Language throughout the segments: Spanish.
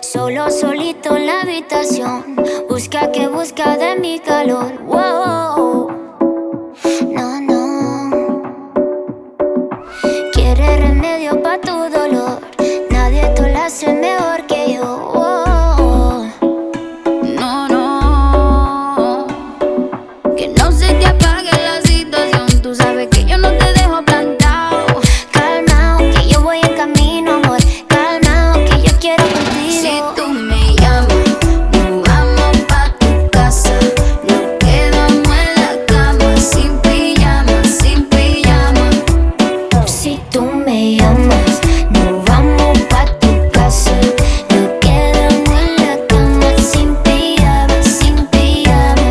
Solo, solito en la habitación. Busca que busca de mi calor. Wow. No, no. Quiere remedio pa' tu dolor. Nadie te lo hace mejor que yo. Wow. No, no. Que no se te apague la situación. Tú sabes que yo no te dejo plantado. Calmao, que yo voy en camino, amor. Calmao, que yo quiero contigo. Si tú me llamas, nos vamos pa' tu casa. Nos quedamos en la cama, sin pijama, sin pijama. Si tú me llamas, nos vamos pa' tu casa. Nos quedamos en la cama, sin pijama, sin pijama.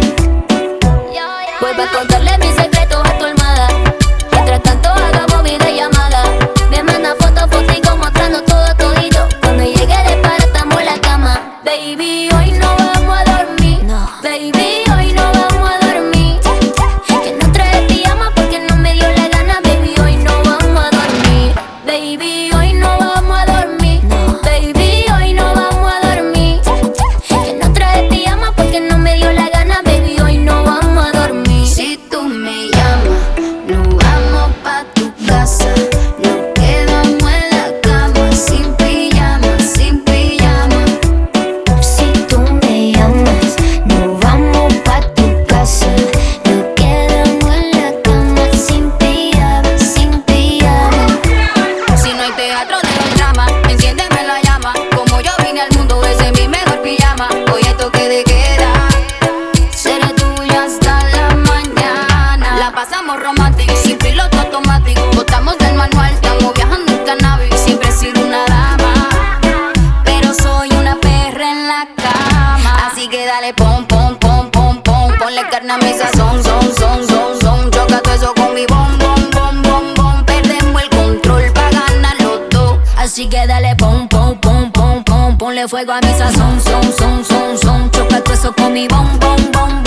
Vuelvo a contarle mis secretos a tu almohada. Mientras tanto hagamos videollamada. Me manda fotico mostrando todo todito. Cuando llegue de para estamos en la cama. Baby, hoy no vamos a dormir. No. Baby, hoy no vamos a dormir. Que no trae pijama porque no me dio la gana. Baby, hoy no vamos a dormir. Baby, hoy no vamos a dormir. No. Baby, hoy no vamos a dormir. Que no trae pijama porque no me dio la gana. Baby, hoy no vamos a dormir. Si tú me llamas, nos vamos pa' tu casa. Nos quedamos en la cama, sin pijama, sin pijama. Si tú me llamas, nos vamos pa' tu casa. Nos quedamos en la cama, sin pijama, sin pijama. Si no hay teatro de el drama, enciéndeme la llama. Como yo vine al mundo, ese es mi mejor pijama. Hoy hay toque de queda, seré tuya hasta la mañana. La pasamos romántica, sin piloto automático. Botamos del manual, estamos viajando en cannabis. Siempre he sido una dama, pero soy una perra en la cama. Así que dale pom, pom, pom, pom, pom. Ponle carne a mi sazón, son. Choca todo eso con mi bom, bom, bom, bom, bom. Perdemos el control pa' ganar los dos. Así que dale pom, pom, pom, pom, pom. Ponle fuego a mi sazón, son. Choca todo eso con mi bom, bom, bom, bom.